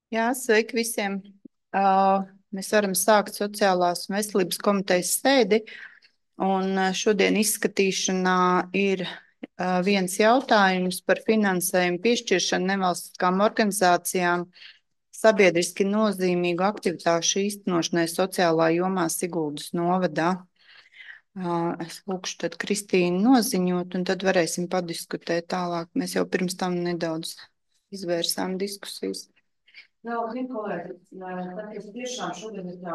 Jā, sveiki visiem. Mēs varam sākt sociālās un veselības komitejas sēdi. Šodien izskatīšanā ir viens jautājums par finansējumu piešķiršanu nevalstiskām organizācijām sabiedriski nozīmīgu aktivitāšu īstenošanai sociālā jomā Siguldas novadā. Es lūkšu tad Kristīnu noziņot, un tad varēsim padiskutēt tālāk. Mēs jau pirms tam nedaudz izvērsām diskusijas. Jā, kolēģi, tāpēc tiešām šodien ir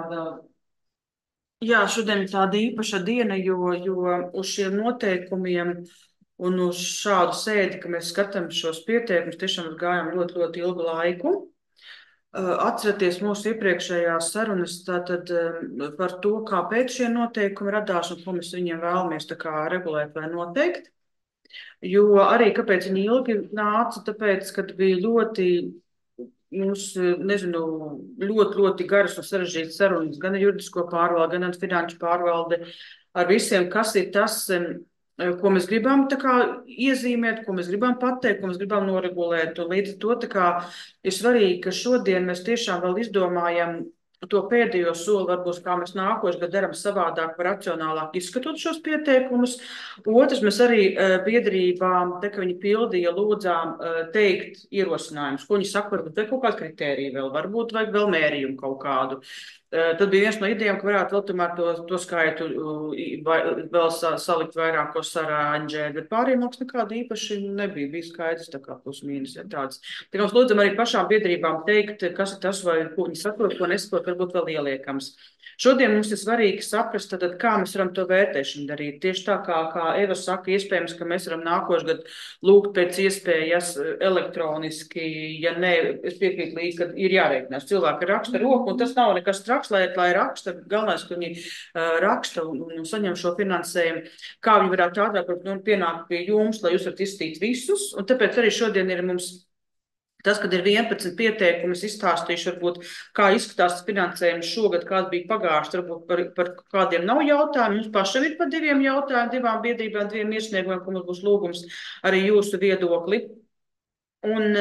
tāda īpaša diena, jo uz šiem noteikumiem un uz šādu sēdi, ka mēs skatām šos pieteikumus, tiešām gājām ļoti, ļoti ilgu laiku. Atceraties mūsu iepriekšējās sarunas tātad par to, kāpēc šie noteikumi radās un ko mēs viņiem vēlamies tā kā regulēt vai noteikt. Jo arī kāpēc viņi ilgi nāca, tāpēc, kad bija mums, ļoti, ļoti garas un sarežģītas sarunas gan ar juridisko pārvaldi, gan ar finanšu pārvaldi, ar visiem, kas ir tas, ko mēs gribam tā kā iezīmēt, ko mēs gribam pateikt, ko mēs gribam noregulēt. Un līdz ar to tā kā ir svarīgi, ka šodien mēs tiešām vēl izdomājam to pēdējo soli, varbūt kā mēs nākošais gadu darām savādāk, racionālāk izskatot šos pieteikumus. Otrs, mēs arī biedrībām, te, ka viņi pildīja, lūdzām teikt ierosinājumus, ko viņi saka, varbūt vai kaut kādu kritēriju vēl, varbūt vajag vēl mērījumu kaut kādu. Tad bija viens no idejām, ka varētu vēl tomēr to skaitu vēl salikt vairākos sarāņģē, bet pārējiem mums nekāda īpaši nebija. Bija skaidrs, tā kā plus mīnus ir tāds. Tā kā mums lūdzam arī pašām biedrībām teikt, kas ir tas, vai ko viņi saprot, ko nesaprot, varbūt vēl ieliekams. Šodien mums ir svarīgi saprast, tad, kā mēs varam to vērtēšanu darīt. Tieši tā kā Eva saka, iespējams, ka mēs varam nākošais gadu lūgt pēc iespējas elektroniski, ja ne, es piekrītu līdzi, ka ir jārēķinās. Cilvēki raksta roku, un tas nav nekas traks, lai raksta, galvenais, ka viņi raksta un saņem šo finansējumu, kā viņi varētu ātrāk pienākt pie jums, lai jūs varat izstīt visus, un tāpēc arī šodien ir mums tas, kad ir 11 pieteikumi, es izstāstīšu, varbūt, kā izskatās finansējums šogad, kāds bija pagājuši, varbūt par kādiem nav jautājumu. Mums pašam ir par 2 jautājumiem, 2 biedrībām, 2 iesniegumiem, ka mums būs lūgums arī jūsu viedokli. Un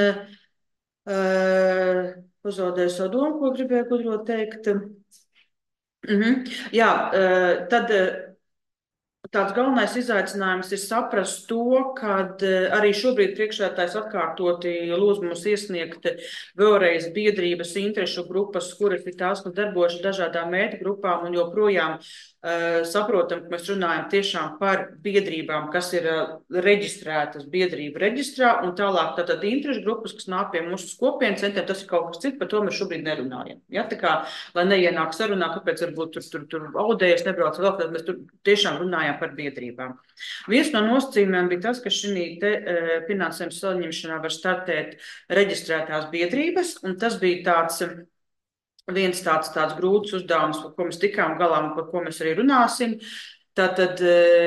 pazaudēju savu domu, ko gribēju gudrot teikt. Jā, tad tāds galvenais izaicinājums ir saprast to, ka arī šobrīd priekšsēdētājs atkārtoti lūdz mums iesniegt vēlreiz biedrības interešu grupas, kuras ir tās, kas darbojas dažādām mērķu grupām un joprojām saprotam, ka mēs runājam tiešām par biedrībām, kas ir reģistrētas biedrību reģistrā, un tālāk tātad interešu grupas, kas nāk pie mūsu kopienas centriem, tas ir kaut kas cits, par to mēs šobrīd nerunājam. Ja, tā kā, lai neienāk sarunā, kāpēc varbūt tur audējas nebrauc vēl, tad mēs tur tiešām runājam par biedrībām. Viens no nosacījumiem bija tas, ka šī finansējuma saņemšanā var startēt reģistrētās biedrības, un tas bija viens tāds grūts uzdevums, par ko mēs tikām galā un par ko mēs arī runāsim. Tātad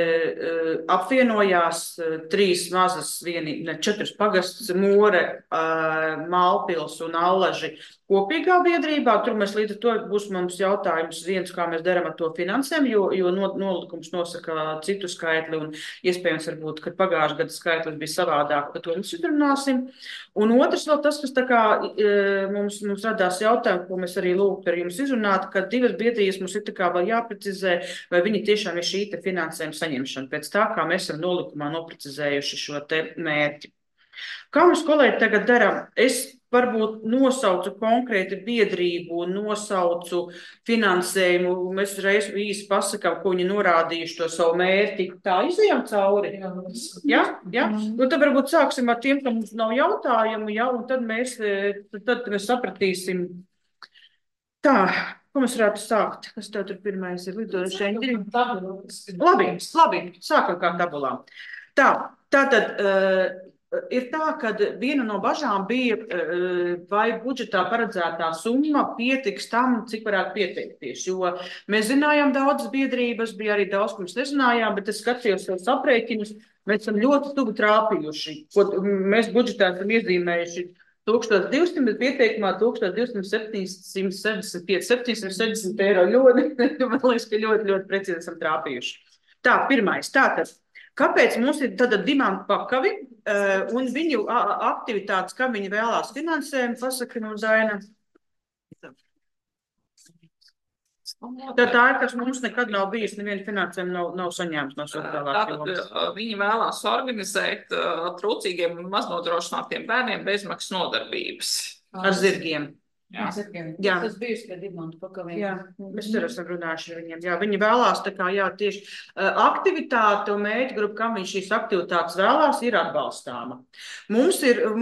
apvienojās 3 mazas, 4 pagasts, More, Mālpils un Allaži kopīgā biedrībā. Tur mēs līdz ar to būs mums jautājums viens, kā mēs darām ar to finansēm, jo nolikums nosaka citu skaitli un iespējams varbūt, kad pagājušā gada skaitlis bija savādāk, par to mēs runāsim. Un otrs vēl tas, kas tā kā mums radās jautājumi, ko mēs arī lūgtu ar jums izrunāt, ka 2 biedrības mums ir tā kā vēl jāprecizē, vai viņi tiešām ir šī finansējuma saņemšana pēc tā, kā mēs esam nolikumā noprecizējuši šo te mērķi. Kā mēs, kolēģi, tagad darām? Es varbūt nosaucu konkrēti biedrību, nosaucu finansējumu, mēs reiz īsi pasakām, ko viņi norādījuši to savu mērķi. Tā izejam cauri? Jā? Nu, tad varbūt sāksim ar tiem, ka mums nav jautājumu, ja, un tad mēs sapratīsim. Tā, ko mēs varētu sākt? Kas tev tur pirmais ir lidojuši? Labi, sākam kā tabulā. Tātad ir tā, ka viena no bažām bija, vai budžetā paredzētā summa pietiks tam, cik varētu pieteikties, jo mēs zinājām daudzas biedrības, bija arī daudz, ko mēs nezinājām, bet es skatījos savus aprēķinus, mēs esam ļoti tuvu trāpījuši, ko mēs budžetā esam iezīmējuši 1200, bet pieteikumā 1265, 760 eiro. Ļoti, man liekas, ka ļoti, ļoti precīzi esam trāpījuši. Tā, pirmais. Tātad Kāpēc mums ir tāda dimanta pakavi un viņu aktivitātes, kā viņi vēlās finansējumu, pasaka no Daina? Tā ir, kas mums nekad nav bijis, neviena finansējuma nav saņēmusi no sociālās jomas. Viņi vēlās organizēt trūcīgiem un maznodrošinātiem bērniem bezmaksas nodarbības. Ar zirgiem. Jā. Jā. Tas bijusi pie dimanta pakaviem. Jā, mēs tur esam runājuši ar viņiem. Jā, viņi vēlās tā kā, jā, tieši aktivitāte un mērķa grupa, kam viņš šīs aktivitātes vēlās, ir atbalstāma. Mums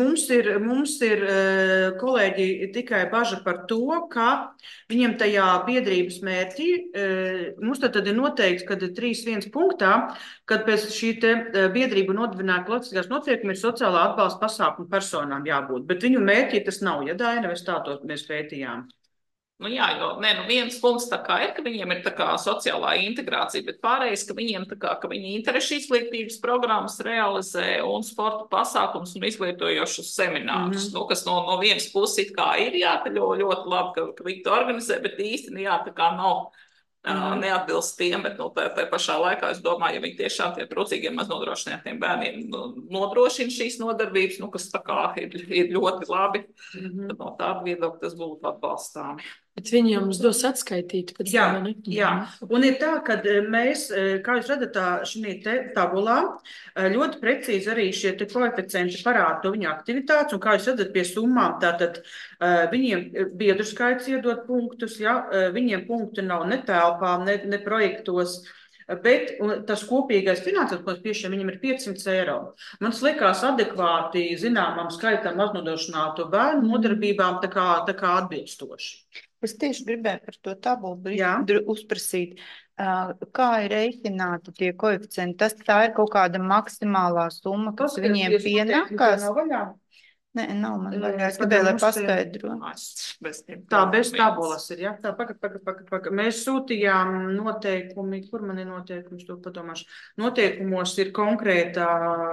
ir kolēģi tikai baža par to, ka viņiem tajā biedrības mērķī, mums tad ir noteikts, kad 3.1 punktā, kad pēc šī te biedrību nodibināta klasiskās notiekuma ir sociālā atbalsta pasākuma personām jābūt, bet viņu mērķī tas nav, ja Daina, mēs tā to mēs pētījām. Nu jā, jo viens punkts tā kā ir, ka viņiem ir tā kā sociālā integrācija, bet pārējais, ka viņiem tā kā, ka viņi interešu izglītības programmas realizē un sporta pasākums un izglītojošus seminārus. Nu, kas no vienas puses it kā ir jātaļo ļoti labi, ka viņi to organizē, bet īsti jā, tā kā nav. Neatbilst tiem, bet tā pašā laikā es domāju, ja viņi tiešām tie trūcīgiem maznodrošinātiem bērniem nodrošina šīs nodarbības, kas tā kā ir ļoti labi, tad no tāda viedokļa tas būtu atbalstāmi. Bet viņi jau mums dos atskaitītu pēc Jā, tā, ne? jā. Un ir tā, ka mēs, kā jūs redzat, šī te tabulā ļoti precīzi arī šie te koeficienti parāda to viņu aktivitātes, un kā jūs redzat pie summām, tātad viņiem biedru skaits iedod punktus, ja, viņiem punkti nav ne telpā, ne projektos, bet tas kopīgais finansējums, ko mēs piešķiram, viņam ir 500 eiro. Man liekas adekvāti zināmam skaitam maznodrošinātu bērnu nodarbībām tā kā atbilstoši. Es tieši gribēju par to tabulu uzprasīt, kā ir rēķināti tie koeficienti. Tā ir kaut kāda maksimālā summa, kas viņiem pienākās. Nē, nav man vaļā. Es gribēju, lai paskaidro. Tā bez tabulas ir, ja? Tā, paka. Mēs sūtījām noteikumi, kur man ir noteikums, to padomāšu. Noteikumos ir konkrētā...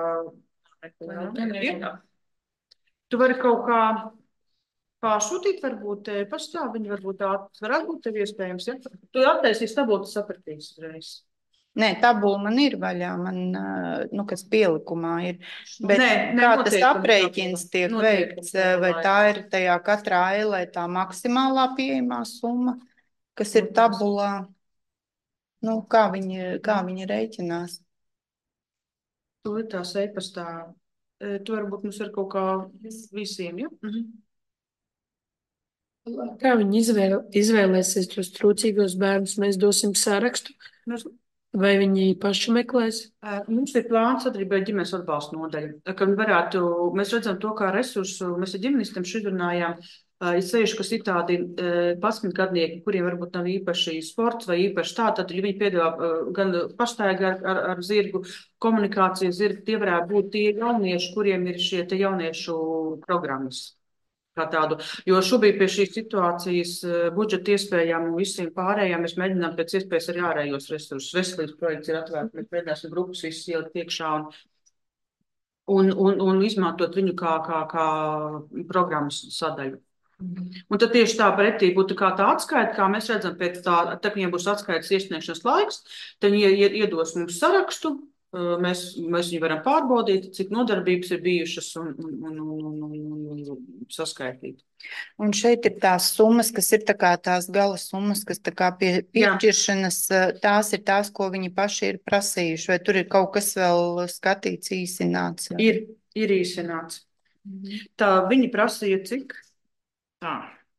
Tu vari kaut kā pārsūtīt, varbūt pastāv, viņi varbūt varētu būt tev iespējams, ja? Tu attaisīs tabulu, tu sapratīsi uzreiz. Nē, tabula man ir vaļā, kas pielikumā ir. Bet kā tas aprēķins tiek veikts, vai tā ir tajā katrā eilē tā maksimālā pieejamā summa, kas ir tabulā? Kā viņi rēķinās? Tu ir tās e-pastā. Tu varbūt mums ir kaut kā visiem, ja? Kā viņi izvēlēsies tos trūcīgos bērnus? Mēs dosim sarakstu, vai viņi paši meklēs? Mums ir plāns sadarbībā ar ģimenes atbalsta nodaļu, ka mēs redzam to kā resursu, mēs ar ģimenistiem šodien ir sevišķi, kas ir tādi 11-gadnieki, kuriem varbūt nav īpaši sports vai īpaši tā, tad viņi piedāvā gan pastaigā ar zirgu, komunikāciju zirgu, tie varētu būt tie jaunieši, kuriem ir šie te jauniešu programmas. Tādu. Jo šobrīd pie šīs situācijas budžeta iespējām un visiem pārējām mēs mēģinām pēc iespējas arī ārējos resursus. Veselības projekts ir atvērts, mēs mēģināsim grupas visas ielikt iekšā un izmantot viņu kā programmas sadaļu. Un tad tieši tā pretī būtu kā tā atskaita, kā mēs redzam pēc tā, kad viņiem būs atskaitas iesniegšanas laiks, tad viņi iedos mums sarakstu. Mēs viņu varam pārbaudīt, cik nodarbības ir bijušas un saskaitīt. Un šeit ir tās summas, kas ir tā kā tās gala summas, kas tā kā pie piešķiršanas, tās ir tās, ko viņi paši ir prasījuši, vai tur ir kaut kas vēl skatīts, īsināts? Ir īsināts. Tā viņi prasīja cik? Tā.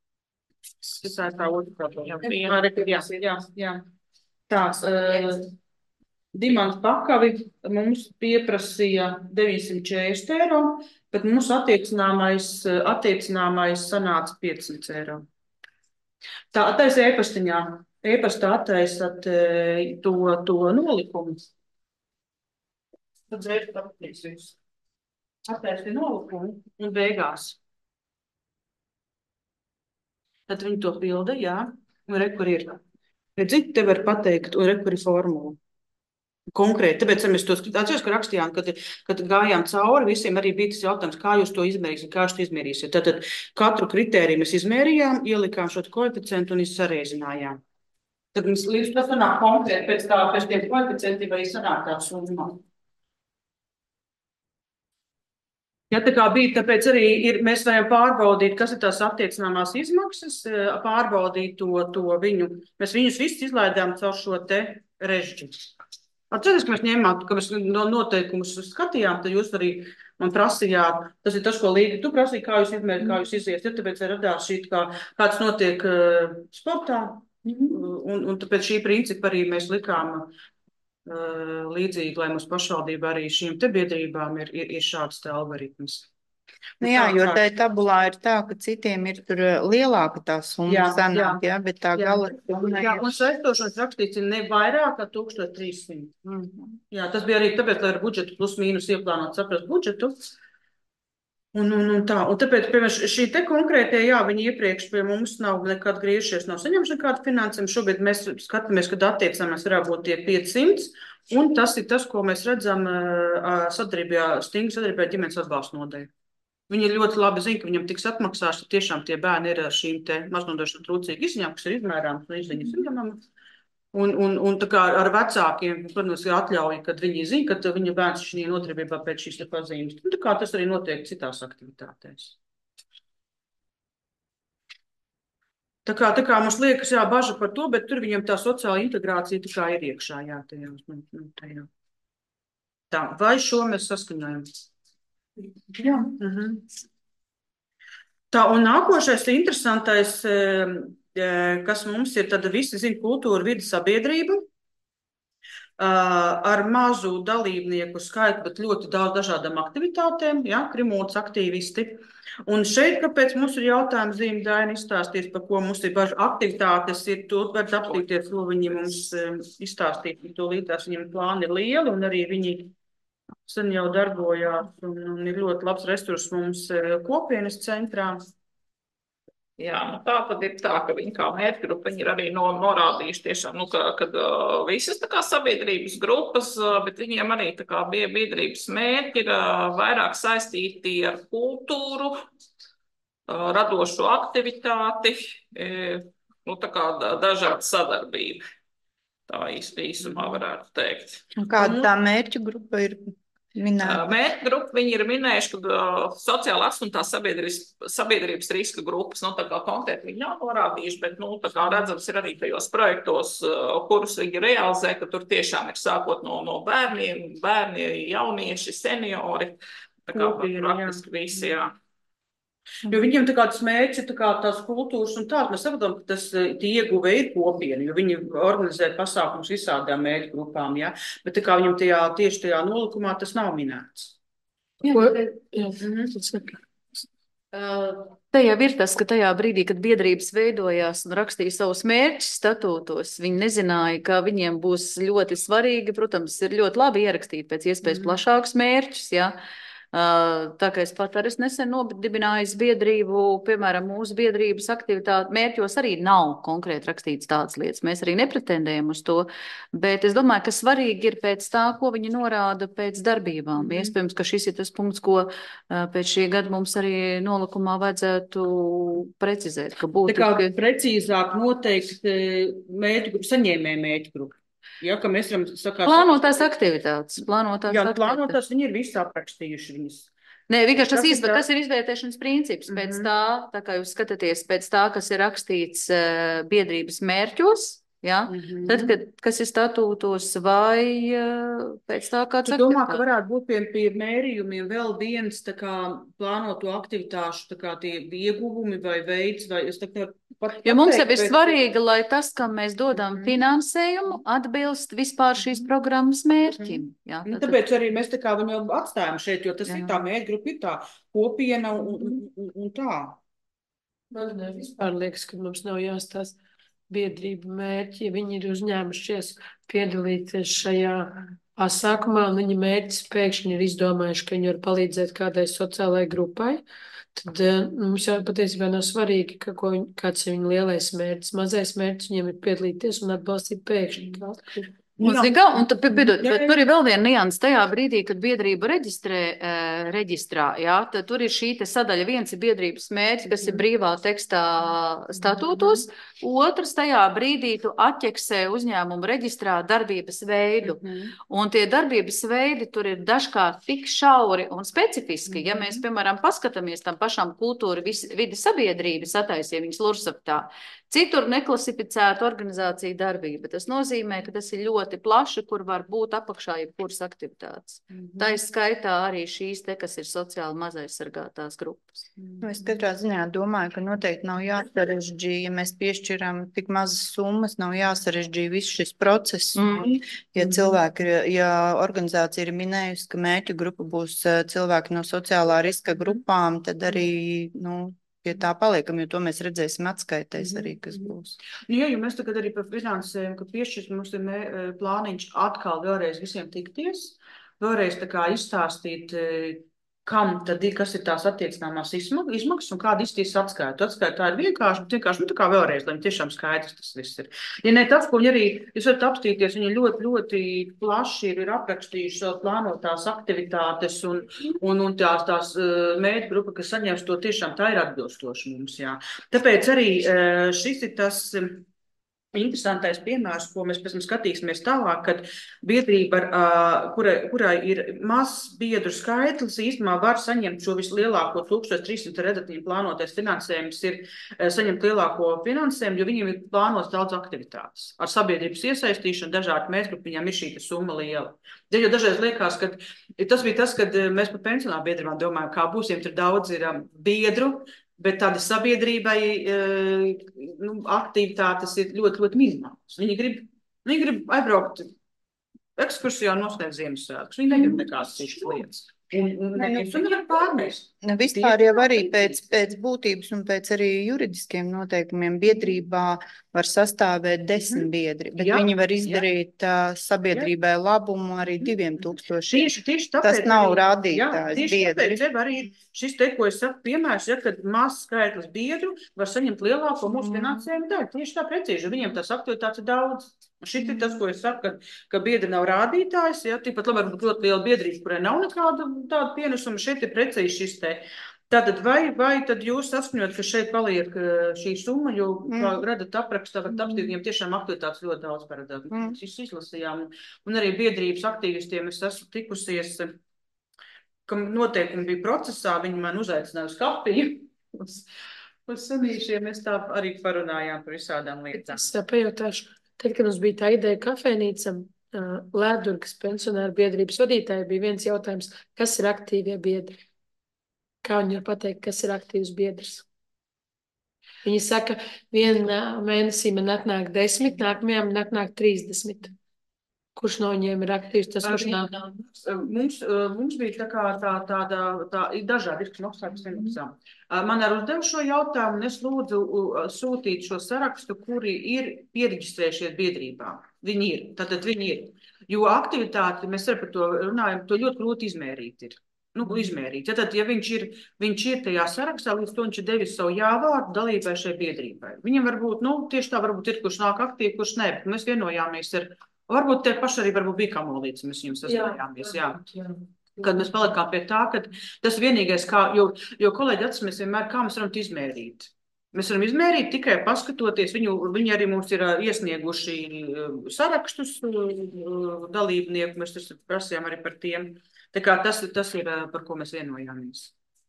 Tā otrā. Jā. Tās. Dimanta pakavi mums pieprasīja 940 eiro, bet mums attiecināmais sanāca 500 eiro. Tā attaisa e-pastiņā. E-pastā attaisat to nolikumu. Tad dzērt aptīsīs. Attaisi nolikumu un beigās. Tad viņi to pilda, jā. Un rekur ir. Redzi, te var pateikt, un rekur ir formula. Konkrēti, tāpēc mēs to atceros, ka rakstījām, kad gājām cauri, visiem arī bija tas jautājums, kā jūs to izmērīsiet. Tad katru kritēriju mēs izmērījām, ielikām šo koeficientu un sareizinājām. Tad mums līdz tas sanāk konkrēti pēc tiem koeficientiem vai sanāk tā summa. Ja tā kā bija, tāpēc arī mēs vajag pārbaudīt, kas ir tās attiecināmās izmaksas, pārbaudīt to viņu. Mēs viņus visus izlaidām caur šo te režģi. Atceries, ka mēs ņēmām, ka mēs noteikumus skatījām, tad jūs arī man prasījāt, tas ir tas, ko Līga, tu prasīji, kā jūs izmēri, kā jūs iziet, ja tāpēc radās šī, kāds notiek sportā, un tāpēc šī principa arī mēs likām līdzīgi, lai mums pašvaldība arī šīm te biedrībām ir šāds te algoritms. Nu jā, jo tā tabulā ir tā, ka citiem ir tur lielāka tā summa sanāk, jā, bet tā gala summa. Jā, un saistošanas rakstīts ir ne vairāk kā 1300. Jā, tas bija arī tāpēc, lai ar budžetu plus mīnus ieplānot saprast budžetu. Un tā, un tāpēc, piemēram, šī te konkrētie, jā, viņi iepriekš pie mums nav nekad griežies, nav saņemši nekādu finansējumu. Šobrīd mēs skatāmies, kad attiecamies varētu būt tie 500, un tas ir tas, ko mēs redzam stingri sadarbībā ģimenes atbalsta nodeļu. Viņi ļoti labi zina, ka viņam tiks atmaksāts, ka tiešām tie bērni ir ar šīm te maznodrošinātām trūcīgām izņēmumiem, kas ir izmērāmas un izziņas izņemamas. Un tā kā ar vecākiem, protams, ir atļauja, kad viņi zina, ka viņa bērns šī nodarbībā pēc šīs pazīmes. Un tā kā tas arī notiek citās aktivitātēs. Tā kā mums liekas, jā, baža par to, bet tur viņam tā sociāla integrācija tā kā ir iekšā, jā, tajā. Tā, vai šo mēs saskaņojam? Jā. Tā, un nākošais interesantais, kas mums ir, tad visi zina kultūra, vidi, sabiedrība, ar mazu dalībnieku skaitu, bet ļoti daudz dažādām aktivitātēm, jā, krimots aktīvisti. Un šeit, kāpēc mums ir jautājums, Zīme Daina izstāstīs, par ko mums ir bažu aktivitātes, ir to, var apstīties, ko viņi mums izstāstīt, to līdzās viņiem plāni ir lieli, un arī viņi sen jau darbojās, un ir ļoti labs resurs mums kopienas centrā. Jā, nu tā tad ir tā, ka viņi kā mērķgrupa, viņi ir arī norādījuši tiešām, kad visas tā kā sabiedrības grupas, bet viņiem arī tā kā biedrības mērķi ir vairāk saistīti ar kultūru, radošo aktivitāti, nu tā kā dažāda sadarbība. Tā īsumā varētu teikt. Un kāda tā mērķu grupa ir minēta? Mērķu grupa, viņi ir minējuši, ka sociāli atstumtās sabiedrības riska grupas, nu tā kā konkrēti viņi nav norādījuši, bet, nu tā kā redzams ir arī tajos projektos, kurus viņi realizē, ka tur tiešām ir sākot no bērniem, bērni, jaunieši, seniori, tā kā praktiski visi, jā. Jo viņiem tā kā tas mērķis ir tā kā tās kultūras un tās, mēs saprotam, ka tas ieguve ir kopiena, jo viņi organizē pasākums visādām mērķu grupām, ja? Bet tā kā viņam tieši tajā nolikumā tas nav minēts. Te jau ir tas, ka tajā brīdī, kad biedrības veidojās un rakstīja savus mērķus statūtos, viņi nezināja, ka viņiem būs ļoti svarīgi, protams, ir ļoti labi ierakstīt pēc iespējas plašākus mērķus, ja? Tā kā es pat arī nesen nodibināju biedrību, piemēram, mūsu biedrības aktivitāti mērķos arī nav konkrēti rakstīts tādas lietas. Mēs arī nepretendējam uz to, bet es domāju, ka svarīgi ir pēc tā, ko viņi norāda pēc darbībām. Iespējams, ka šis ir tas punkts, ko pēc šī gada mums arī nolikumā vajadzētu precizēt. Ka būtu, tā kā precīzāk noteikti saņēmēju mērķu grupu. Ja, ka mēs varam sakāt... Plānotās aktivitātes. Plānotās viņi ir visi aprakstījuši viņas. Nē, vienkārši tas ir izvērtēšanas princips. Pēc tā kā jūs skatāties pēc tā, kas ir rakstīts biedrības mērķos, ja? Tad, kas ir statūtos vai pēc tā, kāds aktivitāte? Domā, ka varētu būt pie mērījumiem vēl viens tā kā plānoto aktivitāšu tā kā tie ieguvumi vai veids, vai es tā kā jo mums jau ir svarīgi, lai tas, kam mēs dodam finansējumu, atbilst vispār šīs programmas mērķim. Jā, tāpēc arī mēs tā kā viņu atstājam šeit, jo tas ir tā mērķgrupa, ir tā kopiena un tā. Man vispār liekas, ka mums nav jāstāst biedrību mērķi, ja viņi ir uzņēmušies piedalīties šajā pasākumā, un viņa mērķis pēkšņi ir izdomājuši, ka viņi var palīdzēt kādai sociālai grupai. Tad mums jau patiesībā nav svarīgi, kāds ir viņa lielais mērķis. Mazais mērķis viņiem ir piedalīties un atbalstīt pēkšņi. Un, Jā. zini kā, un piedod, Jā, bet jā. tur ir vēl viena nianse tajā brīdī, kad biedrība reģistrā, jā, tad tur ir šī te sadaļa. Viens ir biedrības mērķis, kas ir brīvā tekstā statūtos, otrs tajā brīdī tu atķeksē uzņēmumu reģistrā darbības veidu. Un tie darbības veidi tur ir dažkārt tik šauri un specifiski, ja mēs, piemēram, paskatāmies tam pašām kultūra vidi sabiedrības ataisiem viņas Lursaftā, citur neklasificēta organizācija darbība. Tas nozīmē, ka tas ir ļoti plaši, kur var būt apakšā jebkuras aktivitātes. Tā ir skaitā arī šīs te, kas ir sociāli mazaizsargātās grupas. Es katrā ziņā domāju, ka noteikti nav jāsarežģī, ja mēs piešķiram tik mazas summas, nav jāsarežģī viss šis process. Ja cilvēki, ja organizācija ir minējusi, ka mērķu grupa būs cilvēki no sociālā riska grupām, tad arī, pie tā paliekam, jo to mēs redzēsim atskaitēs arī, kas būs. Jā, jo mēs tagad arī par finansējumu, ka piešķirs mums ir plāniņš atkal vēlreiz visiem tikties, vēlreiz tā kā izstāstīt, kam tad ir, kas ir tās attiecināmās izmaksas un kāda izties atskaita. Atskaita tā ir vienkārši, tā kā vēlreiz, lai tiešām skaidrs tas viss ir. Ja ne tas, ko viņi arī, jūs varat apstīties, viņi ļoti, ļoti plaši ir aprakstījuši savu plānotās aktivitātes un tās mērķu grupa, kas saņems to tiešām, tā ir atbilstoši mums, jā. Tāpēc arī šis ir tas interesantais piemērs, ko mēs pēc tam skatīsimies tālāk, kad biedrība, kurai ir mazs biedru skaitlis, īstenībā var saņemt šo vislielāko 1300 redaktīvu plānotais finansējums, ir saņemt lielāko finansējumu, jo viņiem ir plānots daudz aktivitātes. Ar sabiedrības iesaistīšanu dažādi mērķgrupi, viņam ir šī summa liela. Jo dažreiz liekas, ka tas bija tas, kad mēs par pensionāru biedrībām domājam, kā būs, tur daudz ir biedru, bet tāda sabiedrībai aktivitātes ir ļoti, ļoti minimālas. Viņi grib aizbraukt ekskursijā un nosniegt Ziemassvētkus. Viņi negrib nekādas citas lietas. Un nevar pārmest. Vispār jau arī pēc būtības un pēc arī juridiskiem noteikumiem biedrībā var sastāvēt 10 biedri, bet viņi var izdarīt sabiedrībai labumu arī 2000. Tieši tāpēc tas nav rādītājs biedri. biedri. Tieši tāpēc arī šis te, ko es saku, piemērs, kad mazs skaitlis biedru var saņemt lielāko mūsu finansējumu daļu. Tieši tā precīzi, jo viņiem tās aktivitātes ir daudz. Šit ir tas, ko es saku, ka biedri nav rādītājs, tikpat labi var būt ļoti liela biedrība, kurai nav nekāda tāda pienesuma. Šeit ir precīzi šis te. Tātad vai tad jūs saskaņot, ka šeit paliek šī summa, jo radat aprakstā, varat apstīt, viņiem tiešām aktivitātes ļoti daudz paredzēt. Mēs izlasījām, un arī biedrības aktīvistiem es esmu tikusies, ka noteikumi bija procesā, viņi man uzaicināja uz kafiju, uz sanīšiem, mēs tā arī parunājām par visādām lietām. Es pajautāšu. Tad, kad mums bija tā ideja kafejnīcam, Lēdurgas pensionāru biedrības vadītāji, bija viens jautājums, kas ir aktīvie biedri? Kā viņi var pateikt, kas ir aktīvs biedrs? Viņi saka, vienā mēnesī man atnāk 10, nākamajā man atnāk 30. Kurš no viņiem ir aktīvs, tas kurš nav? Mums bija tāda ir dažādi risku maksājums nemaksām. Man ar uzdevu šo jautājumu, un es lūdzu sūtīt šo sarakstu, kuri ir pieregistrējušies biedrībā. Viņi ir, tātad viņi ir. Jo aktivitāti, mēs arī par to runājam, to ļoti grūti izmērīt ir. Izmērīt. Tad, ja viņš ir tajā sarakstā, līdz to viņš ir devis savu jāvārdu dalībai šai biedrībai. Viņam varbūt, tieši tā varbūt ir, kurš nāk aktīvi, kurš ne, bet mēs vienojāmies ar, varbūt te paši arī varbūt bija Kamolīts, mēs viņam sastājāmies, jā. Kad mēs palikām pie tā, ka tas vienīgais, jo kolēģi atcīmies vienmēr, kā mēs varam izmērīt. Mēs varam izmērīt tikai paskatoties, viņi arī mums ir iesnieguši sarakstus dalībnieku, mēs tas prasījām arī par tiem. Tā kā tas ir, par ko mēs vienojāmies.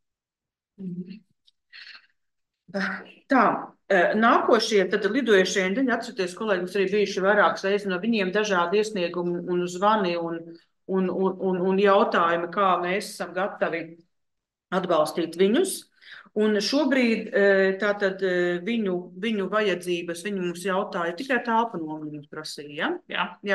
Tā, nākošie, tad lidojušie daļi, atcerieties, kolēģi, mums arī bijuši vairākas reizes no viņiem dažādi iesniegumi un zvani un jautājumi, kā mēs esam gatavi atbalstīt viņus. Un šobrīd tātad viņu vajadzības, viņi mums jautāja tikai telpu nomaļu mums prasīja, jā,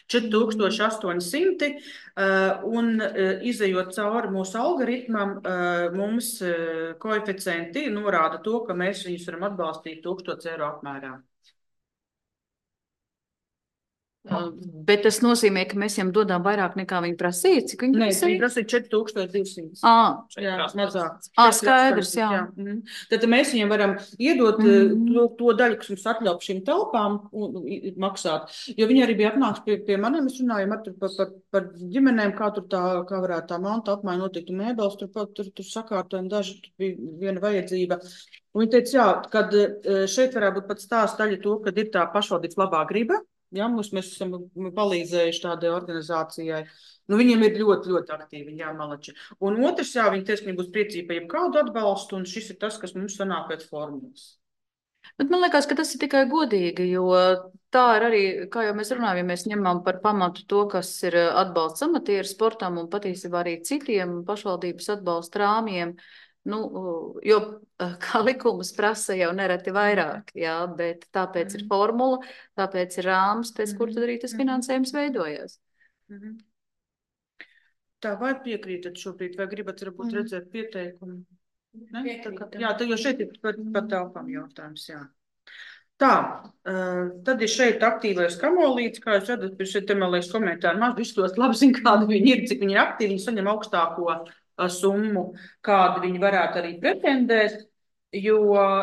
4800, un izejot cauri mūsu algoritmam, mums koeficienti norāda to, ka mēs viņus varam atbalstīt 1000 eiro apmērā. Bet tas nozīmē, ka mēs viņam dodam vairāk nekā viņi prasīja. Cik viņi Nē, prasīja? viņi prasīja 4200. Jā, mazāk. Skaidrs, jā. Tad mēs viņiem varam iedot to daļu, kas mums atļauj šīm telpām maksāt. Jo viņi arī bija atnākuši pie maniem, mēs runājam par ģimenēm, kā varētu tā manta apmaiņa notikt. Un mēbeles tur sakārtojam, daži tur bija viena vajadzība. Un viņi teica, jā, kad šeit varētu būt pat stāsta daļa to, kad ir tā pašvaldības labā griba. Jā, mēs esam palīdzējuši tādai organizācijai. Nu, viņiem ir ļoti, ļoti aktīvi, jā, malači. Un otrs, jā, viņi teica, ka viņi būs priecīgi par jebkādu atbalstu, un šis ir tas, kas mums sanāk pēc formulas. Bet man liekas, ka tas ir tikai godīgi, jo tā ir arī, kā jau mēs runājam, ja mēs ņemam par pamatu to, kas ir atbalsts amatieru sportam un patiesībā arī citiem pašvaldības atbalsta rāmjiem, nu, jo kā likums prasa jau nereti vairāk, jā, bet tāpēc ir formula, tāpēc ir rāms, pēc kur tad arī tas finansējums veidojās. Tā, vai piekrītat šobrīd, vai gribat varbūt redzēt pieteikumu? Jā, tad jau šeit ir par telpām jautājums, jā. Tā, tad ir šeit aktīvais kamolīts, kā jūs redzat, pie šeit man liekas komentāri maz, visus tos labi zina, kādi viņi ir, cik viņi ir aktīvi, viņi saņem augstāko summu, kādu viņi varētu arī pretendēt, jo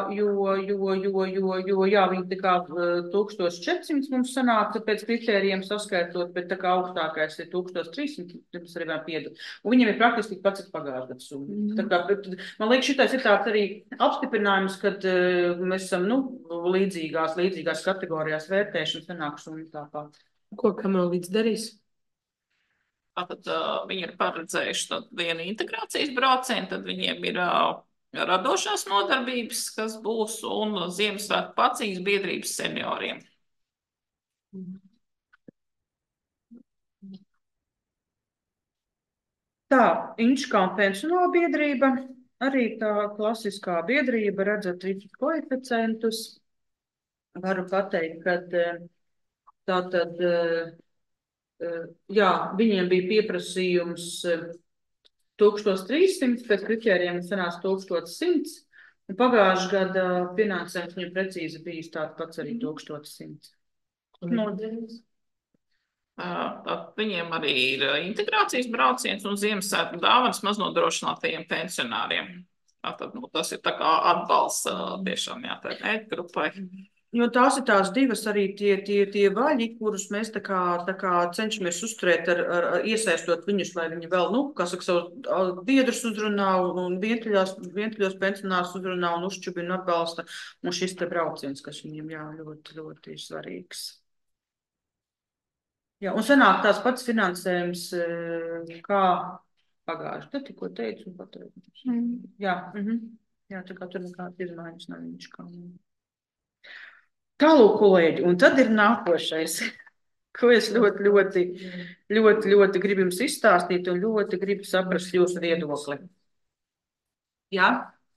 jā, viņi tā kā 1400 mums sanāca pēc kritērijiem saskaitot, bet tā kā augstākais ir 1300, tas arī vēl piedod. Un viņiem ir praktiski pats pagājušajā gadā summa. Tā kā, man liekas, šitais ir tāds arī apstiprinājums, kad mēs esam, līdzīgās kategorijās vērtēšanas sanākuši un tāpat. Ko kamolīts darīs? Tātad viņi ir paredzējuši vienu integrācijas braucienu, tad viņiem ir radošās nodarbības, kas būs, un Ziemassvētku pacīņas biedrības senioriem. Tā, Inčkāna pensionāla biedrība, arī tā klasiskā biedrība, redzat koeficientus. Varu pateikt, ka tātad, jā, viņiem bija pieprasījums 1300, pēc kritērijiem sanāca 1100, un pagājušā gada finansējums viņam precīzi bijis tāds pats arī 1100. Viņiem arī ir integrācijas brauciens un Ziemassvētku dāvanas maznodrošinātajiem pensionāriem. Tātad, tas ir tā kā atbalsts tiešām tā grupai. Jo tās ir tās divas arī tie vaļi, kurus mēs tā kā cenšamies uzturēt ar iesaistot viņus, lai viņi vēl, savus biedrus uzrunā un vientuļos pensionārus uzrunā un uzčubina un atbalsta. Un šis te brauciens, kas viņiem ļoti, ļoti ir svarīgs. Jā, un sanāk tās pats finansējums, kā pagājuši. Tad tikko teicu un pateicu. Jā, jā, tā kā tur nekādas izmaiņas nav viņš kā. Tālūk, kolēģi, un tad ir nākošais, ko es ļoti gribu jums izstāstīt un ļoti gribu saprast jūsu viedokli. Jā?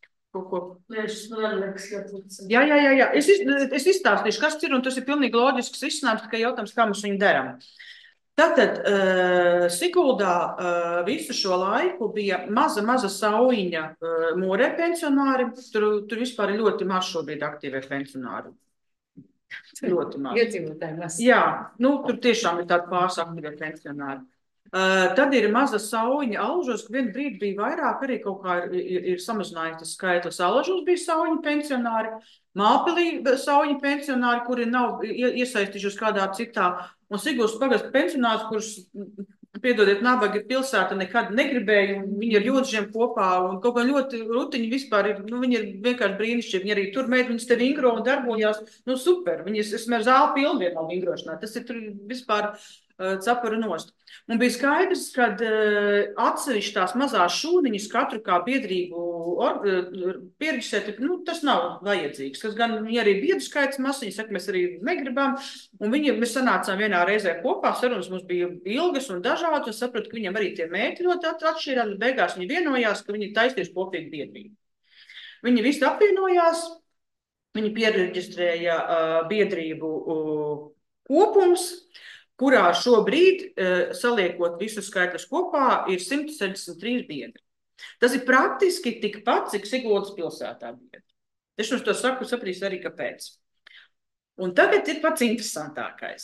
Jā. Es izstāstīšu, kas ir, un tas ir pilnīgi loģisks izcinājums, tikai jautājums, kā mēs viņu darām. Tātad Siguldā visu šo laiku bija maza saujiņa Mūrē pensionāri, tur vispār ir ļoti maz šobrīd aktīvie pensionāri. Ļoti maz. Iedzīvotāji maz. Jā, tur tiešām ir tādi pāris aktīvie pensionāri. Tad ir maza saujiņa Alžos, ka vienu brīdi bija vairāk, arī kaut kā ir samazinājies tas skaitlis. Alžos bija saujiņa pensionāri, Māpilī saujiņa pensionāri, kuri nav iesaistījušies kādā citā, un Siguldas pagasta pensionārs, kurš, piedodiet, nabaga pilsēta nekad negribēja, un viņi ar jūdžiem kopā, un kaut kā ļoti rutiņi vispār ir, viņi ir vienkārši brīnišķīgi, viņi arī tur viņas te vingro un darbojās, super, viņas, esmu ar zāli pilnvienu nav vingrošanā, tas ir tur vispār cepura nost. Un bija skaidrs, ka atsevišķi tās mazās šūniņas katru kā biedrību pierģisēt, tas nav vajadzīgs. Tas gan viņi arī biedru skaits mazs, viņi saka, mēs arī negribam, un mēs sanācām vienā reizē kopā, sarunas mums bija ilgas un dažādas, un sapratu, ka viņiem arī tie mērķi ļoti atšķirās, beigās viņi vienojās, ka viņi taisties kopīgi biedrību. Viņi visi apvienojās, viņi piereģistrēja biedrību kopums, kurā šobrīd, saliekot visus skaitļus kopā, ir 163 biedri. Tas ir praktiski tikpat, cik Siguldas pilsētā biedri. Es jums to saku, saprīs arī, kāpēc. Un tagad ir pats interesantākais.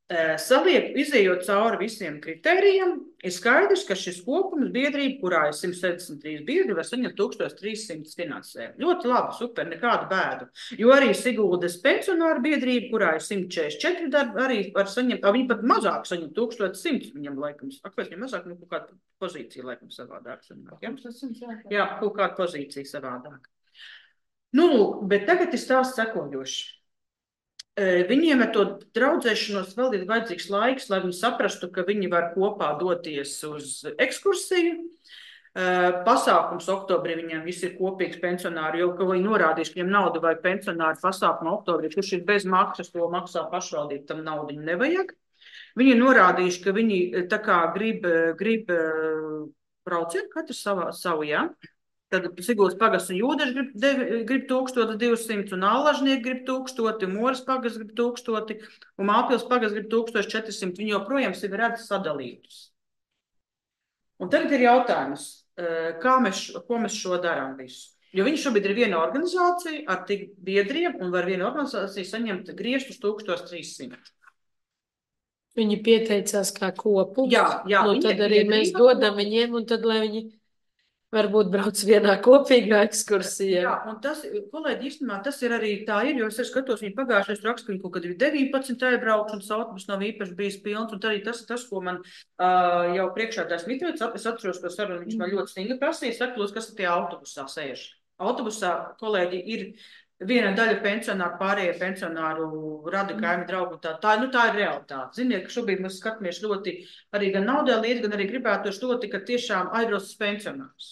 Saliek, izējot cauri visiem kritērijiem, ir skaidrs, ka šis kopums biedrība, kurā ir 173 biedri, var saņemt 1300 finansējumu. Ļoti labi, super, nekādu bēdu. Jo arī Siguldas pensionāru biedrība, kurā ir 144 darbi, arī var saņemt, viņi pat mazāk saņem 1100, viņam laikam, kāpēc viņam mazāk, kaut kāda pozīcija laikam savādāk. Jā, kaut kāda pozīcija savādāk. Bet tagad ir stāsts sekojošs. Viņiem ar to draudzēšanos vēl ir vajadzīgs laiks, lai viņi saprastu, ka viņi var kopā doties uz ekskursiju. Pasākums oktobrī viņiem visi ir kopīgs pensionāri, jo viņi norādījuši, ka viņiem nauda vajag pensionāru pasākumu oktobrī, kurš ir bez maksas, to maksā pašvaldība, tam naudu viņu nevajag. Viņi ir norādījuši, ka viņi tā kā grib brauciet, katrs savu, jā. Tad Siguldas pagasts un Jūdeši grib 1200, un Allažnieki grib 1000, Moras pagasts grib 1000, un Māpils pagasts grib 1400. Viņi joprojām sevi redz sadalītus. Un tagad ir jautājums, ko mēs šo darām visu? Jo viņi šobrīd ir viena organizācija ar tik biedriem, un var viena organizācija saņemt grieztus 1300. Viņi pieteicās kā kopums. Jā, tad arī mēs dodam viņiem, un tad, lai viņi varbūt brauc vienā kopīgā ekskursijā. Jā, un tas, kolēģi, īstenībā tas ir arī tā ir, jo es skatos, viņi pagājušais raksta, ka viņi kaut kad ir 19 aizbraukšanas autobus nav īpaši bijis pilns, un arī tas, ko man jau priekšādājs Mitrovics, es atceros, ko sarunu viņš man ļoti stingri prasīja, saklūs, kas tie autobusā sēž. Autobusā, kolēģi, ir viena daļa pensionāru, pārējie pensionāru radi kaimi draugu, tā ir realitāte. Ziniet, ka šobrīd mēs skatāmies ļoti arī gan naudē līdzi, gan arī gribētu ļoti, ka tiešām aizbrauc pensionārs.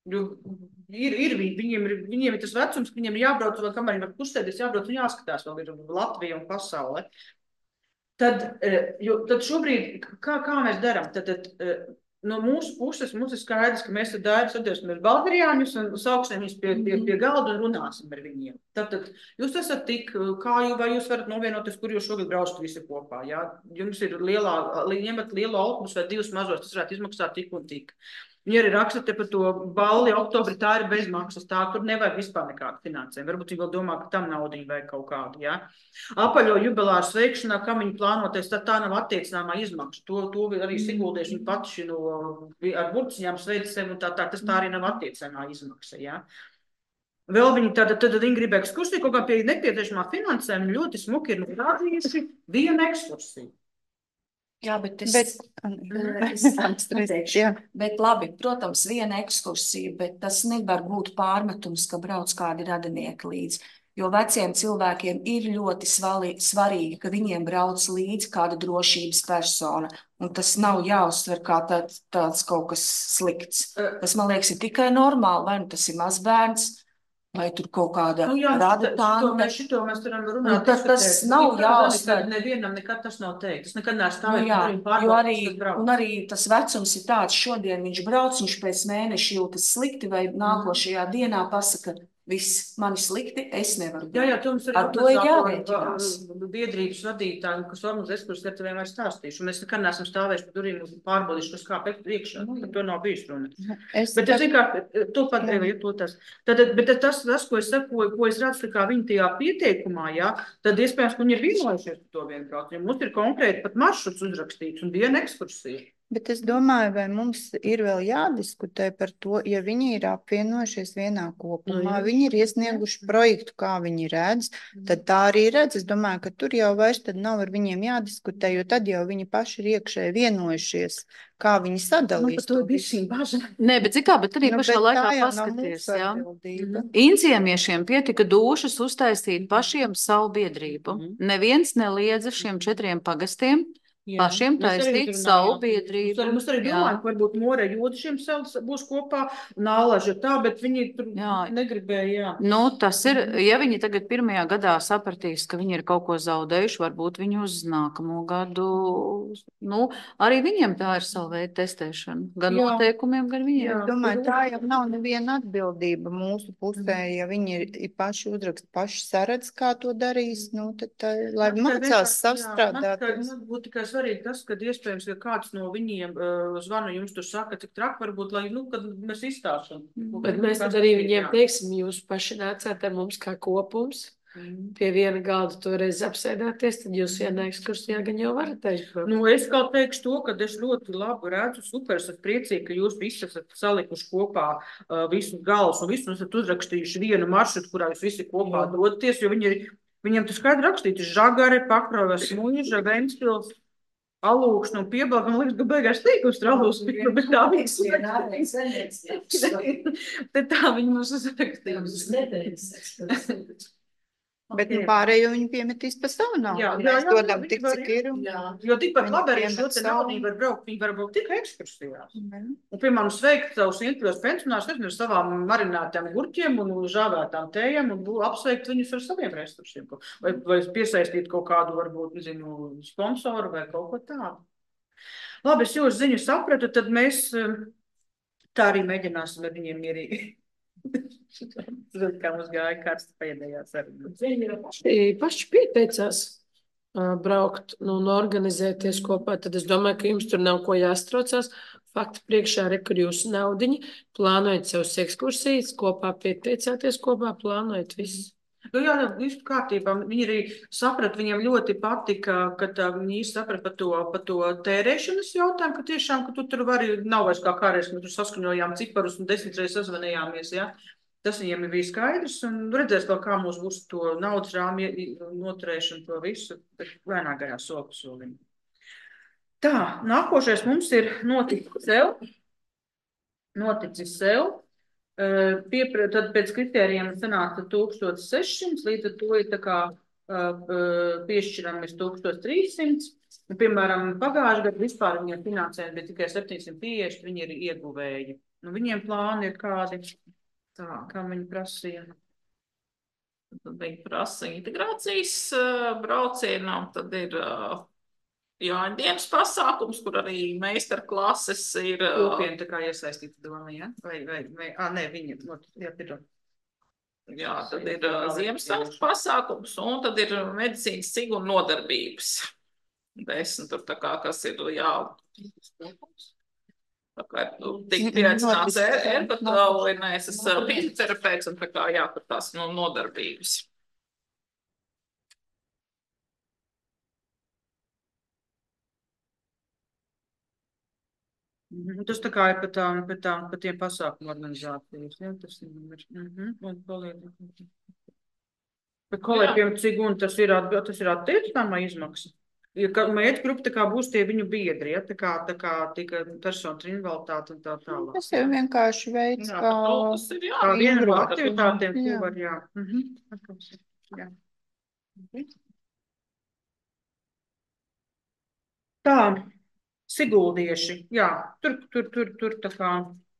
Viņiem ir tas vecums, ka viņiem ir jābrauc, vēl kamēr viņi var kustēties, jābrauc un jāskatās, vēl ir Latvija un pasaule. Tad šobrīd, kā mēs darām? No mūsu puses mums ir skaidrs, ka mēs sadēsimies Balgariāņus un sauksim viņus pie galda un runāsim ar viņiem. Tad jūs esat tik, vai jūs varat novienoties, kur jūs šogad braucat visi kopā, jā? Jums ir ņemat lielu autobusu vai divus mazos, tas varētu izmaksāt tik un tik. Viņi arī raksta te par to balli oktobri, tā ir bez maksas, tur nevajag vispār nekādu finansējumu. Varbūt viņi vēl domā, ka tam naudiņu vajag kaut kādu, jā. Apaļo jubilāru sveikšanā, kā viņi plānoties, tad tā nav attiecināmā izmaksa. To arī Siguldieši viņi paši ar burciņām sveic sevi un tā, tas tā arī nav attiecināmā izmaksa, jā. Vēl viņi tad viņi grib ekskursiju, kaut kā pie nepieciešamā finansējuma ļoti smuki ir norādījuši vienu ekskursiju. Jā, bet labi, protams, viena ekskursija, bet tas nevar būt pārmetums, ka brauc kādi radinieki līdzi. Jo veciem cilvēkiem ir ļoti svarīgi, ka viņiem brauc līdzi kāda drošības persona. Un tas nav jāuztver kā tāds kaut kas slikts. Tas, man liekas, ir tikai normāli, vai nu tas ir mazbērns, vai tur kaut kāda rada tante. Šito mēs varam runāt. Tas nav jāuztver. Nevienam nekad tas nav teikt. Tas nekad nestāvēt. Un arī tas vecums ir tāds, šodien viņš brauc, viņš pēc mēneša jūtas slikti, vai nākošajā dienā pasaka, viss mani slikti, es nevaru. Jā, to mums ar to ir jārēķinās. Biedrības vadītāji, kas organizē ekskursijas, ar teviem var stāstīšu. Mēs nekad neesam stāvējuši par durvīm un pārbaudījuši, kas kāpēc priekšā. Par to nav bijis runa. Bet es vienkārši to patreivu, bet tas, ko es saku, ko es redzu, kā viņi tajā pieteikumā, jā, tad iespējams, ka viņi ir vienojušies par to vienkārši. Ja mums ir konkrēti pat maršruts uzrakstīts un viena ekskursija. Bet es domāju, vai mums ir vēl jādiskutē par to, ja viņi ir apvienojušies vienā kopumā, viņi ir iesnieguši projektu, kā viņi redz, tad tā arī redz. Es domāju, ka tur jau vairs tad nav ar viņiem jādiskutē, jo tad jau viņi paši ir iekšēji vienojušies, kā viņi sadalīs. Nē, bet zikā, bet arī pašā laikā paskaties, jā. Inciemiešiem pietika dūšas uztaisīt pašiem savu biedrību. Neviens neliedza šiem 4 pagastiem pašiem taisīt savu biedrību. Mums arī domāju, ka varbūt Mora Jūdišiem būs kopā un Allaža tā, bet viņi tur negribēja, jā. Tas ir, ja viņi tagad pirmajā gadā sapratīs, ka viņi ir kaut ko zaudējuši, varbūt viņi uz nākamo gadu, arī viņiem tā ir savu veidu testēšana. Gan noteikumiem, gan viņiem. Es domāju, tā jau nav neviena atbildība mūsu pusē, ja viņi ir paši uzrakst, paši saredz, kā to darīs, tad lai mācās savstrādāt. Būtu tikai svarīgi tas, kad iespējams, ka kāds no viņiem zvanu jums tur saka, cik traki varbūt, lai, kad mēs izstāšam. Bet mēs tad arī viņiem teiksim, jūs paši nācāt ar mums kā kopums, pie viena galda toreiz apsēdāties, tad jūs vienā ekskursijā gan jau varat aizbraukt. Nu, es kā teikšu to, ka es ļoti labi redzu, super, esat priecīgi, ka jūs visi esat salikuši kopā visus galus un visus esat uzrakstījuši vienu maršrutu, kurā jūs visi kopā dodaties, jo viņiem tas skaidri rakstīts Žagare, Pakrovas, Muiža, Ventspils, Alūkšana un Piebalga. Man liekas, ka beigās tīkums tur Alūkšana, bet tā viņas te tā viņi mums uzrakstījuši. Bet nu, pārējo viņi piemetīs pa savu naudu. Mēs dodam tik, cik ir. Jo tikpat labi arī Viņi šo te piemet naudu savu. viņi var braukt, viņi var braukt tikai ekskursijās. Mhm. Un, piemēram, sveikt savus intuļos pensionārus, nezinu, ar savām marinātām gurķiem un žāvētām tējām un apsveikt viņus ar saviem resursiem. Vai piesaistīt kaut kādu, varbūt, nezinu, sponsoru vai kaut ko tādu. Labi, es jūsu ziņu sapratu, tad mēs tā arī mēģināsim ar viņiem mierīgi. Kā mums gāja karsta pēdējā saruna. Viņi paši pieteicās braukt un organizēties kopā, tad es domāju, ka jums tur nav ko jāstraucās. Fakti priekšā re, kur jūsu naudiņi, plānojat savus ekskursijas, kopā pieteicāties, kopā plānojat visu. Nu, jā, visu kārtībā. Viņi arī saprat, viņiem ļoti patika, kad viņi saprat par to tērēšanas jautājumu, ka tiešām, ka tu tur vari, nav vairs kā kādreiz, mēs tur saskaņojām ciparus un 10 reizes sazvanījāmies, jā. Tas viņiem bija skaidrs un redzēs vēl, kā mums būs to naudas rāmi noturēšana, to visu, bet lēnā garā soli pa solim. Tā, nākošais mums ir noticis sev. Tad pēc kritērijiem sanāca 1600, līdz ar to ir tā kā piešķiramies 1300. Un, piemēram, pagājušajā gadā vispār viņiem finansējumi bija tikai 750, viņi ir ieguvēji. Nu, viņiem plāni ir kādi, tā, kā viņi prasīja. Tad viņi prasa integrācijas braucienu, tad ir Jāņdienas pasākums, kur arī meistarklases ir. Kopiena tā kā iesaistīta doma, ja? Nē, viņi, jā, pidot. Jā, tad ir Ziemassvētku pasākums, un tad ir medicīnas cigunu nodarbības. 10 tur tā kā, kas ir, jā. Tā kā tik pieaicināts ergotolīnēs, es fiziterapeits, un tā kā, jā, tur tās nodarbības. Tas tā kā ir pa tiem pasākumu organizācijas, ja? Tas ir, un kolēģi. Bet kolēģiem ciguni tas ir attiecināmā izmaksa. Ja mērķa grupa tā kā būs tie viņu biedri, ja? Tā kā tika personas invaliditāte un tā tālāk. Tas jau vienkārši veids, kā kā viena no aktivitātēm, ko var, jā. Jā. Tā. Siguldieši, jā, tur tā kā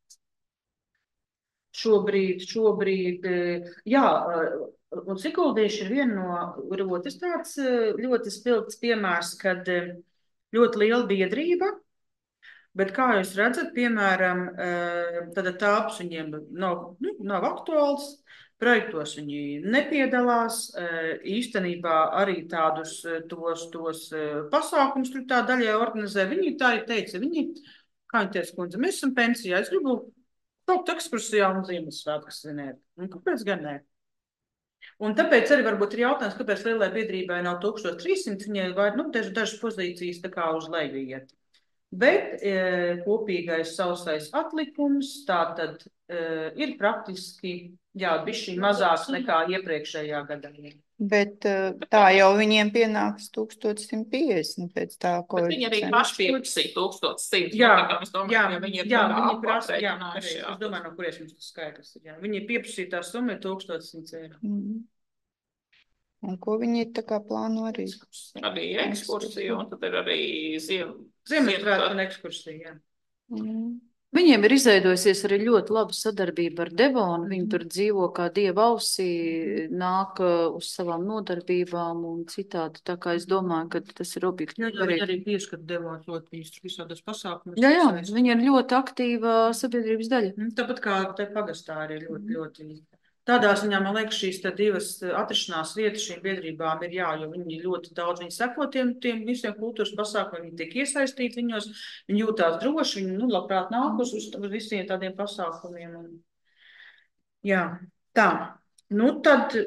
šobrīd, jā, un siguldieši ir viena no otrs tāds ļoti spilgts piemērs, kad ļoti liela biedrība, bet kā jūs redzat, piemēram, tad tāps viņiem nav aktuāls, projektos viņi nepiedalās, īstenībā arī tādus tos pasākumus tur tā daļai organizē. Viņi tā arī teica, kā viņi teica, kundze, mēs esam pensijā, es gribu kaut ekskursijā un Ziemassvētkus svinēt. Un kāpēc gan ne? Un tāpēc arī varbūt ir jautājums, kāpēc lielai biedrībai nav 1300, viņai vai dažas pozīcijas tā kā uz leju iet. Bet kopīgais sausais atlikums tātad ir praktiski, jā, bišķi mazāks nekā iepriekšējā gadā. Bet tā jau viņiem pienāks 1150 pēc tā, ko viņi arī paši pieprasīja 1100. Jā, viņi prasa, es domāju, no kuries mums tas skaitlis ir. Jā. Viņi pieprasītā summa ir 1100 eiro. Un ko viņi tā kā plāno arī? Arī ekskursija, un tad ir arī Ziemassvētku un ekskursija, jā. Viņiem ir izveidojusies arī ļoti laba sadarbība ar Devonu. Viņi tur dzīvo kā dieva ausī, nāk uz savām nodarbībām un citādi. Tā kā es domāju, ka tas ir objektīvi. Jā, viņi arī pieskat Devonu ļoti viņus visādas pasākumus. Jā, viņi ir ļoti aktīva sabiedrības daļa. Tāpat kā te pagastā arī ļoti. Tādā ziņā, man liekas, šīs divas atrašanās vietas šīm biedrībām ir jā, jo viņi ļoti daudz, viņi seko tiem visiem kultūras pasākumiem, viņi tiek iesaistīti viņos, viņi jūtās droši, viņi, labprāt nāk uz visiem tādiem pasākumiem. Jā, tā. Nu, tad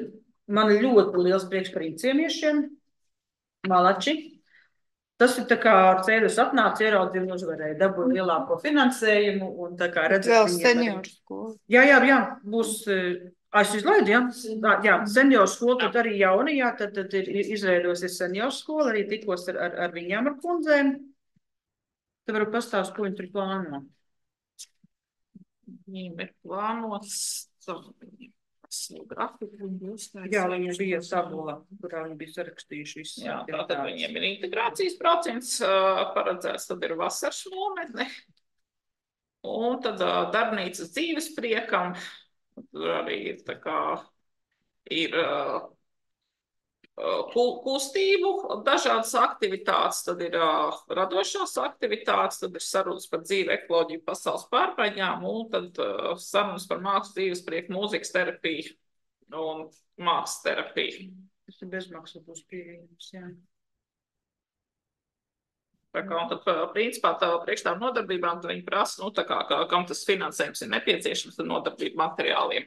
man ir ļoti liels prieks par inciemiešiem. Malači. Tas ir tā kā Cēdus atnāca, ieraudzīja un uzvarēja, dabūja lielāko finansējumu un tā kā redzēt, Vēl viņiem arī. senioru skolu. Jā, būs, es izlaidu, jā, senioru skolu, tad arī jaunajā, tad ir izveidosies senioru skola, arī tikos ar viņām, ar kundzēm. Tad varu pastāstīt, ko viņi tur plāno. Viņiem ir plānots savu grafiku. Jā, viņiem bija tabula, kurā viņi bija sarakstījuši visu. Jā, tātad viņiem ir integrācijas procents paredzēts, tad ir vasaras nometne. Un tad darbnīcas dzīves priekam, tur arī ir tā kā ir kustību, dažādas aktivitātes, tad ir radošās aktivitātes, tad ir sarunas par dzīvi, ekoloģiju, pasaules pārmaiņām, un tad sarunas par mākslas dzīves prieku, mūzikas terapiju un mākslas terapiju. Tas ir bezmaksas būs pieejams, jā. Tā kā, un tad, principā, tā priekšstāv nodarbībām, tad viņi prasa, nu, tā kā, kam tas finansējums ir nepieciešams, tad nodarbību materiāliem.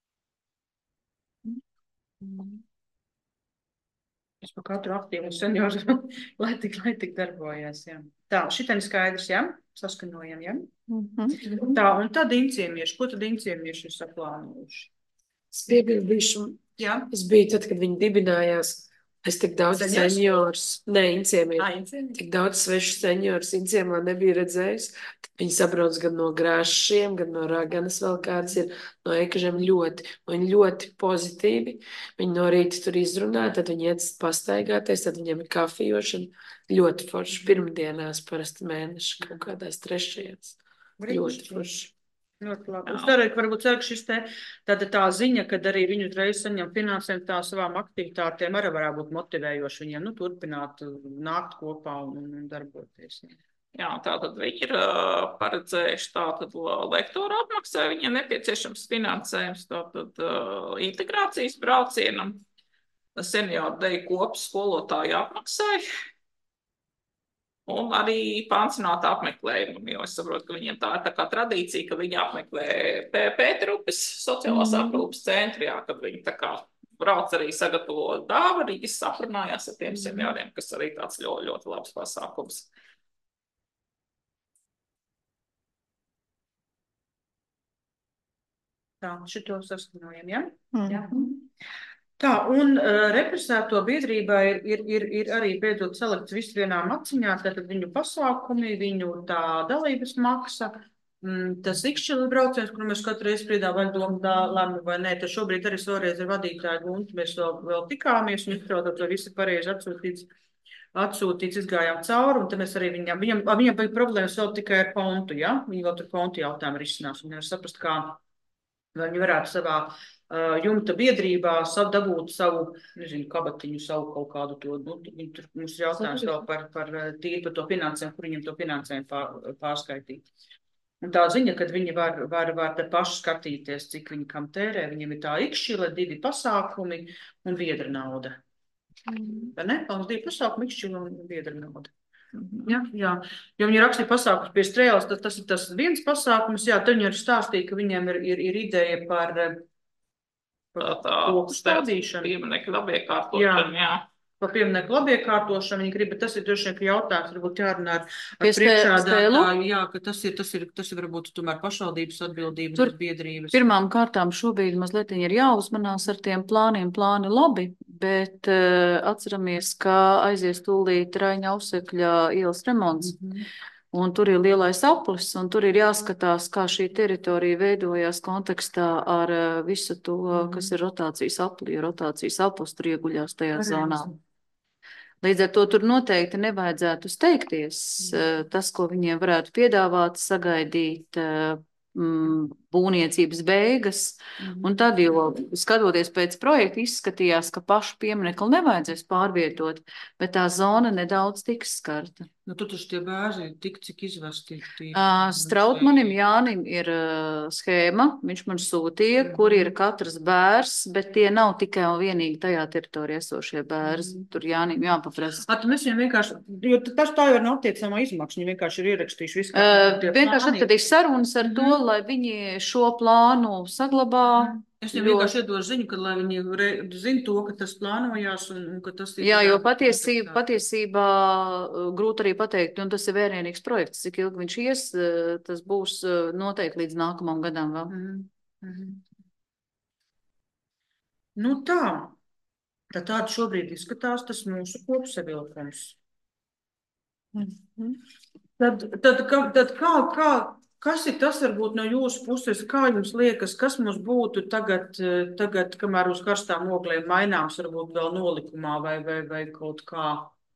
Es par katru aktīvu senioru, lai tik darbojas, jā. Tā, šitam ir skaidrs, jā? Saskaņojam, jā? Tā, un tad inciemieši. Ko tad inciemieši ir saplānojuši? Es piebildīšu, Jā? es biju tad, kad viņi dibinājās, es tik daudz Seniors? seniors, ne, inciemieši. Inciemieši. Tik daudz svešu seniorus inciemā nebija redzējis. Viņi sabrauc gan no Grāšiem, gan no Raganas vēl kāds ir, no Ekažiem ļoti. Viņi ļoti pozitīvi. Viņi no rīta tur izrunā, tad viņi iet pastaigāties, tad viņiem ir kafījošana. Ļoti forši. Pirmdienās parasti mēneši, kaut kādās trešajās. Ļoti forši. Ļoti labi. Es ceru, ka varbūt šis tā ziņa, kad arī viņi uzreiz saņem finansējumu tā savām aktivitātēm, arī varētu būt motivējoši viņiem, turpināt, nākt kopā un darboties. Jā, tātad viņi ir paredzējuši tātad lektoru apmaksai, viņiem nepieciešams finansējums, tātad integrācijas braucienam, senioru deju kopas skolotāju apmaksai. Un arī pansionāta apmeklējumu, jo es saprotu, ka viņiem tā ir tā kā tradīcija, ka viņi apmeklē Pēterupes sociālās aprūpes centru, jā, kad viņi tā kā brauc arī sagatavo dāvanības, aprunājās ar tiem senioriem, kas arī tāds ļoti, ļoti labs pasākums. Tā, šito saskaņojam, jā? Jā. Tā, un represēto biedrībā ir arī beidzot salikts visu vienā maciņā, tātad viņu pasākumi, viņu tā dalības maksa, tas ikšķila brauciens, kur mēs katru reizi spriedā vai lēmu vai nē, tad šobrīd arī savreiz ar vadītāju Guntu mēs vēl tikāmies, un izstrādāt, to visu pareizi atsūtīts, izgājām cauri, un tad mēs arī viņam bija problēmas vēl tikai ar kontu, ja? Viņi vēl tur kontu jautājumu risinās, un nevar saprast, kā viņi varētu savā jumta biedrībā dabūt savu, nezinu, kabatiņu, savu kaut kādu to, tur mums ir jautājums vēl par tīri par to finansējumu, kur viņiem to finansējumu pārskaitīt. Un tā ziņa, kad viņi var te paši skatīties, cik viņi kam tērē, viņiem ir tā ikšķila, 2 pasākumi un biedra nauda. Vai ne? Mums 2 pasākumi, ikšķila un biedra nauda. Jā. Jo viņi rakstīja pasākums pie Strēles, tas ir tas viens pasākums, jā, tad viņi arī stāstīja, ka viņiem ir ideja par koku stādīšanu. Pieminiektu labiekārtošanu, jā. Par pieminiektu labiekārtošanu viņi grib, bet tas ir droši vien, ka jautājums varbūt jārunā ar priekšsēdētāju, jā, ka tas ir varbūt tomēr pašvaldības atbildības Tur biedrības. Pirmām kārtām šobrīd mazliet ir jāuzmanās ar tiem plāni labi, bet atceramies, ka aizies tūlīt Raņa Ausekļa ielas remonts. Un tur ir lielais aplis, un tur ir jāskatās, kā šī teritorija veidojās kontekstā ar visu to, kas ir rotācijas apli, jo rotācijas aplis tur ieguļās tajā zonā. Līdz ar to tur noteikti nevajadzētu steigties. Tas, ko viņiem varētu piedāvāt, sagaidīt būvniecības beigas, un tad, jo skatoties pēc projekta, izskatījās, ka pašu pieminekli nevajadzēs pārvietot, bet tā zona nedaudz tiks skarta. Nu, tu taču tie bērni tik, cik izvesti. Strautmanim Jānim ir schēma, viņš man sūtīja, kur ir katrs bērs, bet tie nav tikai un vienīgi tajā teritorijā esošie bērni. Tur Jānim jāpaprasa. Mēs viņam vienkārši, jo tas tā jau ir nav attiecamā izmaksa, viņi vienkārši ir ierakstījuši visu. Vienkārši atradīs sarunas ar to, lai viņi šo plānu saglabā Es viņam vienkārši iedodu ziņu, ka, lai viņi zina to, ka tas plānojās un ka tas ir. Jā, jo patiesībā grūti arī pateikt, un tas ir vērienīgs projekts, cik ilgi viņš ies, tas būs noteikti līdz nākamam gadam vēl. Nu tā, tāda šobrīd izskatās tas mūsu kopsavilkums. Tad kas ir tas varbūt no jūsu puses, kā jums liekas, kas mums būtu tagad kamēr uz karstām ogliem maināms, varbūt vēl nolikumā vai kaut kā?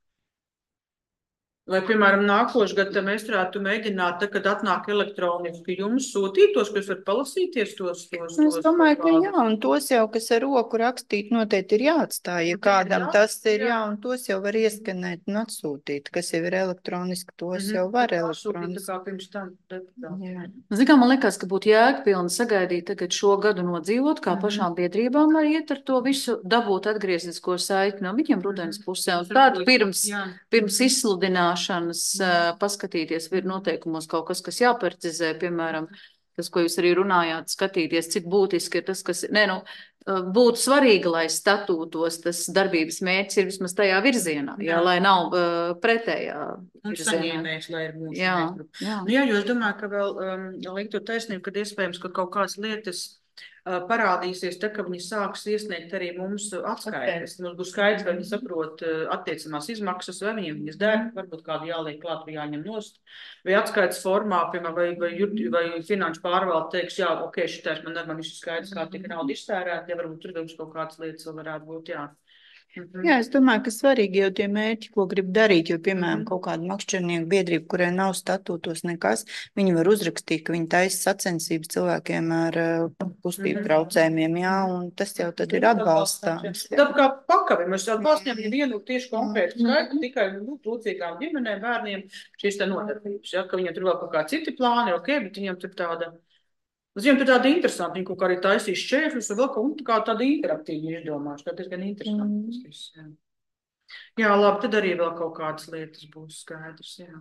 Vai, piemēram, nākošu gadu mēs varētu mēģināt, kad atnāk elektroniski jums sūtītos, kas var palasīties tos? Es domāju, ka jā, un tos jau, kas ar roku rakstīt, noteikti ir jāatstāj. Ja kādam tas ir, jā, un tos jau var ieskanēt un atsūtīt, kas jau ir elektroniski, tos jau var elektroniski. Zin kā, man liekas, ka būtu jēgpilni sagaidīt tagad šo gadu nodzīvot, kā pašām biedrībām var iet ar to visu, dabūt atgrieznisko saiti no viņiem rudens pusē. Un tādu pirms izsludināšanas paskatīties, ir noteikumos kaut kas, kas jāprecizē, piemēram, tas, ko jūs arī runājāt, skatīties, cik būtiski ir tas, kas, būtu svarīgi, lai statūtos tas darbības mērķis ir vismaz tajā virzienā, jā, lai nav pretējā virzienā. Un saņēmējs, lai ir mūsu mērķis. Jā, jo es domāju, ka vēl liktu taisnību, kad iespējams, ka kaut kādas lietas parādīsies, ka viņi sāks iesniegt arī mums atskaites. Mums būs skaidrs, vai viņi saprot attiecamās izmaksas, vai viņas der, varbūt kādu jāliek klāt, vai jāņem nost, vai atskaites formā, piemēram, vai finanšu pārvalde teiks, jā, ok, šitais man viss skaidrs, kā tika nauda iztērēt, ja varbūt tur kaut kādas lietas vēl varētu būt, jā. Jā, es domāju, ka svarīgi jau tie mērķi, ko grib darīt, jo, piemēram, kaut kāda makšķernieku biedrība, kurai nav statūtos nekas, viņi var uzrakstīt, ka viņi taisa sacensības cilvēkiem ar kustību traucējumiem, jā, un tas jau tad ir atbalstāms. Tad kā pakavi, mēs jau pasniegam vienu tieši konkrētu skaitu, tikai trūcīgām ģimenēm, bērniem šīs tā nodarbības, ja, ka viņiem tur vēl kaut kā citi plāni, ok, bet viņiem tur tāda. Viņam tur tāda interesanti, viņi kaut kā arī taisīs šķēršļus, un vēl kaut kā tāda interaktīva izdomāšu, tā diezgan interesanti. Jā, labi, tad arī vēl kaut kādas lietas būs skaidrs, jā.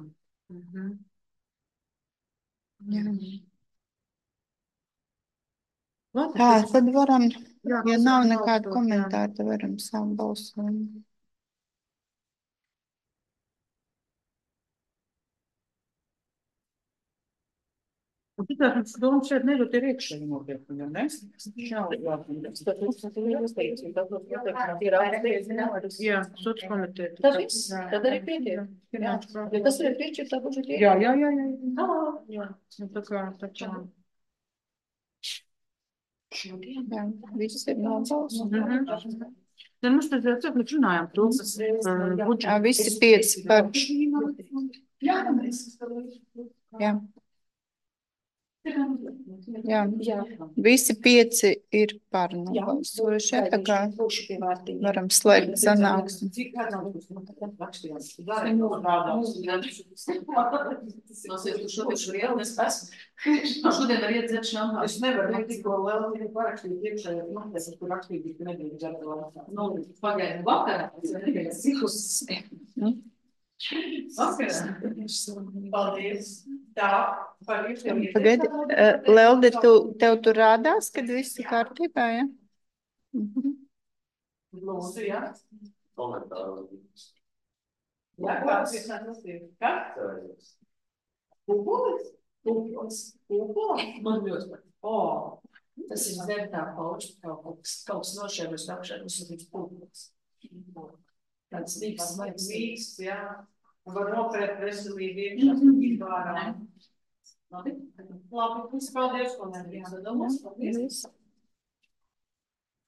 Labi, Tā, tad varam, ja nav nekādu komentāru, tad varam sākt balsojumu. Un tikai mums doma šeit nedot ir iekšēji nopietni, jo ne? Jā, sots komitē. Tas viss, tad arī pietiek. Jā, jo tas ir piešķirtā budžeta. Jā. Tā kā. Jā, viss ir nobalsots. Tad mums tad mēs runājām to, kas budžeta. Jā, visi 5 par. Jā. Jā, visi 5 ir par nobalsojuši, tā kā varam slēgt sanāksmi. Šodien var iet dzert šampānu. Es nevaru tikko vēl parakstīt iekšējā noties, kur rakstīt, ka nedrīkst dzert vēl. Nu, pagaidu vakarā, Paldies. Tā, Pagaidi, Lelde, tev tur rādās, kad viss ir kārtībā, ja? Lūdzu, jā. Komentāru. Jā, kāds ir nelasīt? Kāds? Pūpolis? Man ļoti pat. Tas ir dzertā pauča, kaut kas nošēros, apšēros un līdz pūpolis. Tāds vīks, jā. Un var nopērt veselīgi iekšā pārā. Labi, paldies, ko nedrīkst. Paldies.